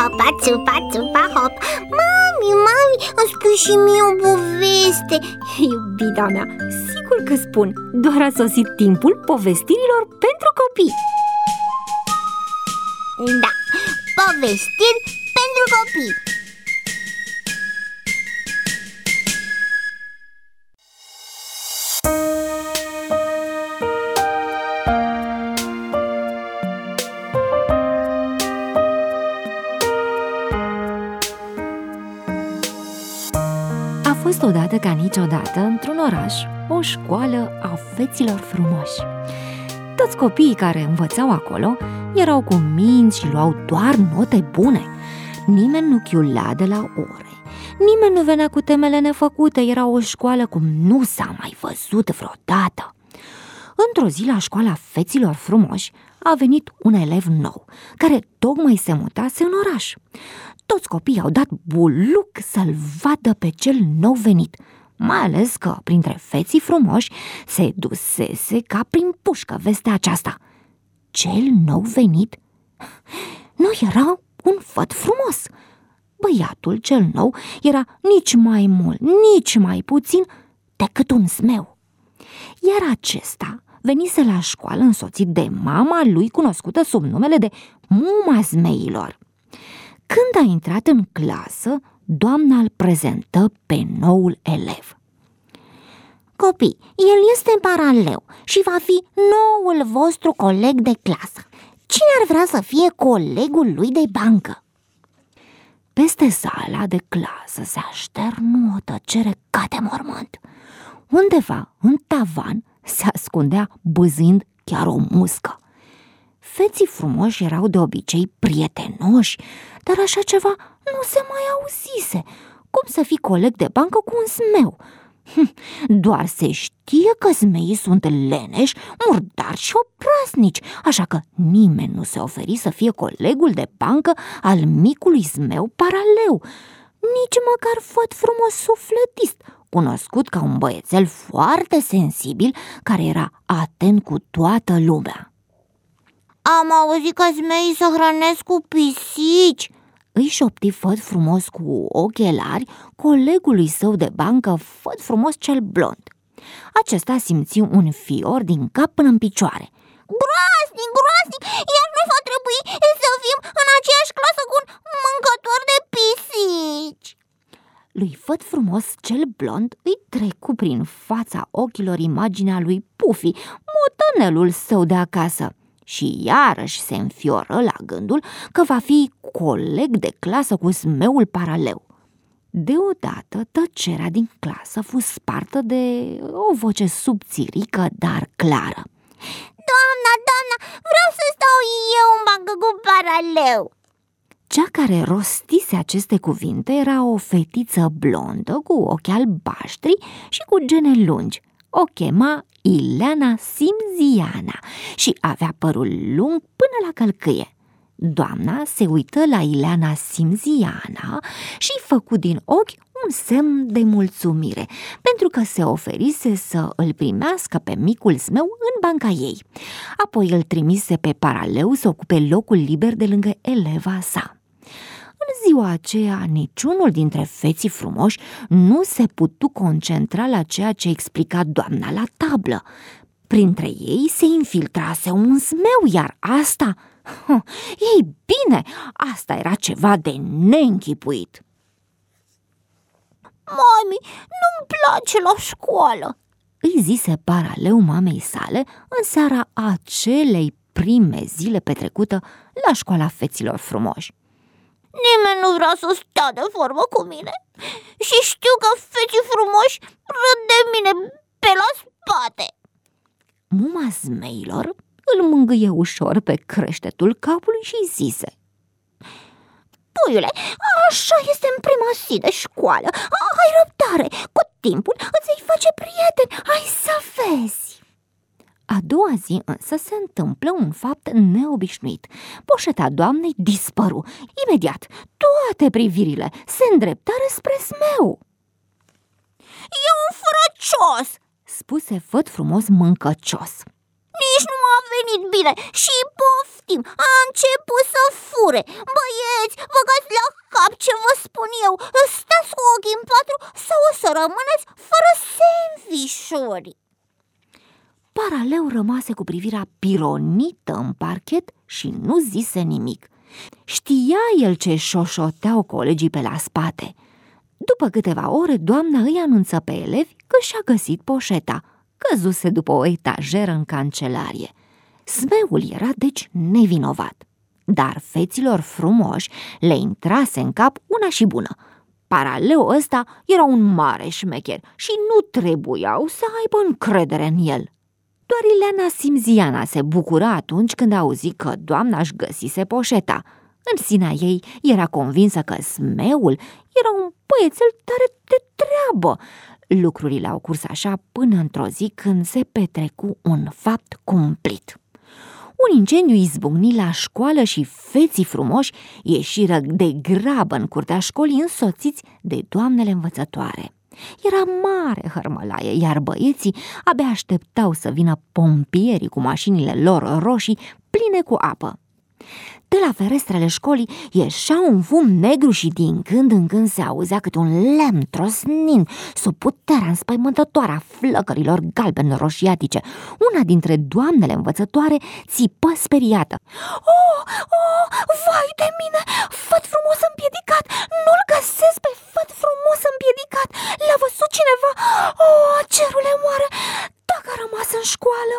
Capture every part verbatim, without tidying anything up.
țupa, țupa, țupa, hop. Mami, mami, îmi spui și mie o poveste. Iubita mea, sigur că spun. Doar a sosit timpul povestirilor pentru copii. Da, povestiri pentru copii. A fost odată ca niciodată, într-un oraș, o școală a feților frumoși. Toți copiii care învățau acolo erau cuminți și luau doar note bune. Nimeni nu chiula de la ore, nimeni nu venea cu temele nefăcute. Era o școală cum nu s-a mai văzut vreodată. Într-o zi, la școala feților frumoși, a venit un elev nou, care tocmai se mutase în oraș. Toți copiii au dat buluc să-l vadă pe cel nou venit, mai ales că printre feții frumoși se dusese ca prin pușcă vestea aceasta. Cel nou venit nu era un făt frumos. Băiatul cel nou era nici mai mult, nici mai puțin decât un zmeu. Iar acesta venise la școală însoțit de mama lui, cunoscută sub numele de Muma Zmeilor. Când a intrat în clasă, doamna îl prezentă pe noul elev. Copii, el este paraleu și va fi noul vostru coleg de clasă. Cine ar vrea să fie colegul lui de bancă? Peste sala de clasă se așternu o tăcere ca de mormânt. Undeva, în tavan, se ascundea bâzind chiar o muscă. Feții frumoși erau de obicei prietenoși, dar așa ceva nu se mai auzise. Cum să fii coleg de bancă cu un zmeu? Doar se știe că zmeii sunt leneși, murdari și obraznici, așa că nimeni nu se oferi să fie colegul de bancă al micului zmeu paraleu, nici măcar făt frumos sufletist, cunoscut ca un băiețel foarte sensibil, care era atent cu toată lumea. Am auzit că zmeii se hrănesc cu pisici, îi șopti făt frumos cu ochelari colegului său de bancă, făt frumos cel blond. Acesta simți un fior din cap până în picioare. Groaznic, groaznic, iar noi va trebui să fim în aceeași clasă cu un mâncător de pisici. Lui făt frumos cel blond îi trecu prin fața ochilor imaginea lui Pufi, motanelul său de acasă. Și iarăși se înfioră la gândul că va fi coleg de clasă cu zmeul paraleu. Deodată tăcerea din clasă fu spartă de o voce subțirică, dar clară. Doamna, doamna, vreau să stau eu în bancă cu paraleu. Cea care rostise aceste cuvinte era o fetiță blondă cu ochi albaștri și cu gene lungi. O chema Ileana Simziana și avea părul lung până la călcâie. Doamna se uită la Ileana Simziana și făcu din ochi un semn de mulțumire, pentru că se oferise să îl primească pe micul zmeu în banca ei. Apoi îl trimise pe paraleu să ocupe locul liber de lângă eleva sa. În ziua aceea, niciunul dintre feții frumoși nu se putu concentra la ceea ce explica doamna la tablă. Printre ei se infiltrase un zmeu, iar asta... Ei bine, asta era ceva de neînchipuit. Mami, nu-mi place la școală, îi zise paraleu mamei sale în seara acelei prime zile petrecută la școala feților frumoși. Nimeni nu vrea să stea de vorbă cu mine și știu că feții frumoși râd de mine pe la spate. Muma Zmeilor îl mângâie ușor pe creștetul capului și zise: Puiule, așa este în prima zi de școală. Ai răbdare, cu timpul îți vei face prieteni, hai să vezi. A doua zi însă se întâmplă un fapt neobișnuit. Poșeta doamnei dispăru. Imediat, toate privirile se îndreptară spre zmeu. E un frăcios, spuse făt frumos mâncăcios. nici nu a venit bine și poftim, a început să fure. Băieți, băgați la cap ce vă spun eu, stați cu ochii în patru sau o să rămâneți fără sandvișuri. Paraleu rămase cu privirea pironită în parchet și nu zise nimic. Știa el ce șoșoteau colegii pe la spate. După câteva ore, doamna îi anunță pe elevi că și-a găsit poșeta. Căzuse după o etajeră în cancelarie. Smeul era deci nevinovat, dar feților frumoși le intrase în cap una și bună. Paraleu ăsta era un mare șmecher și nu trebuiau să aibă încredere în el. Doar Ileana Simziana se bucura atunci când auzi că doamna își găsise poșeta. În sinea ei era convinsă că Smeul era un băiețel tare de treabă. Lucrurile au curs așa până într-o zi când se petrecu un fapt cumplit. Un incendiu izbucni la școală și feții frumoși ieșiră de grabă în curtea școlii însoțiți de doamnele învățătoare. Era mare hărmălaie, iar băieții abia așteptau să vină pompierii cu mașinile lor roșii pline cu apă. De la ferestrele școlii ieșea un fum negru și din când în când se auzea câte un lemn trosnind sub puterea înspăimântătoare a flăcărilor galben-roșiatice. Una dintre doamnele învățătoare țipă speriată: "Oh, oh, vai de mine! Făt frumos împiedicat! Nu-l găsesc pe făt frumos împiedicat! L-a văzut cineva? Oh, cerule moare! Dacă a rămas în școală!"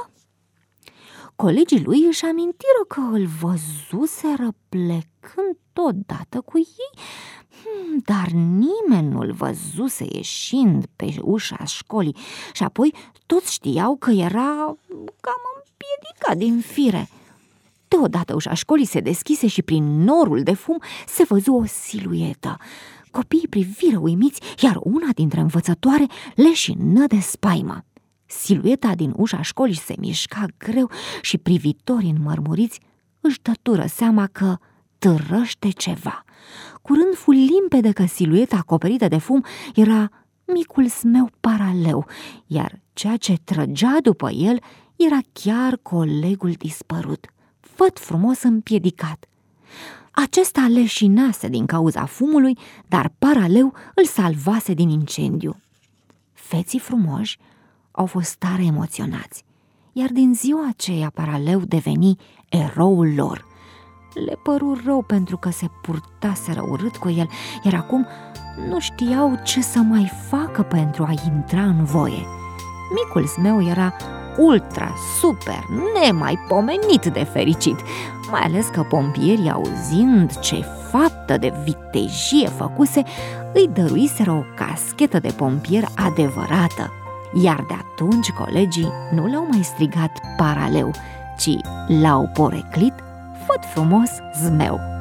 Colegii lui își amintiră că îl văzuseră plecând odată cu ei, dar nimeni nu-l văzuse ieșind pe ușa școlii și apoi toți știau că era cam împiedicat din fire. Deodată ușa școlii se deschise și prin norul de fum se văzu o siluetă. Copiii priviră uimiți, iar una dintre învățătoare leșină de spaimă. Silueta din ușa școlii se mișca greu și privitorii înmărmuriți își dătură seama că târăște ceva. Curând fu limpede că silueta acoperită de fum era micul Smeu Paraleu, iar ceea ce trăgea după el era chiar colegul dispărut, făt frumos împiedicat. Acesta leșinase din cauza fumului, dar Paraleu îl salvase din incendiu. Feții frumoși au fost tare emoționați, iar din ziua aceea Paraleu deveni eroul lor. Le păru rău pentru că se purtaseră urât cu el, iar acum nu știau ce să mai facă pentru a intra în voie. Micul Smeu era ultra, super, nemaipomenit de fericit, mai ales că pompierii, auzind ce faptă de vitejie făcuse, îi dăruiseră o caschetă de pompier adevărată. Iar de atunci colegii nu l-au mai strigat Paraleu, ci l-au poreclit făt frumos Zmeu.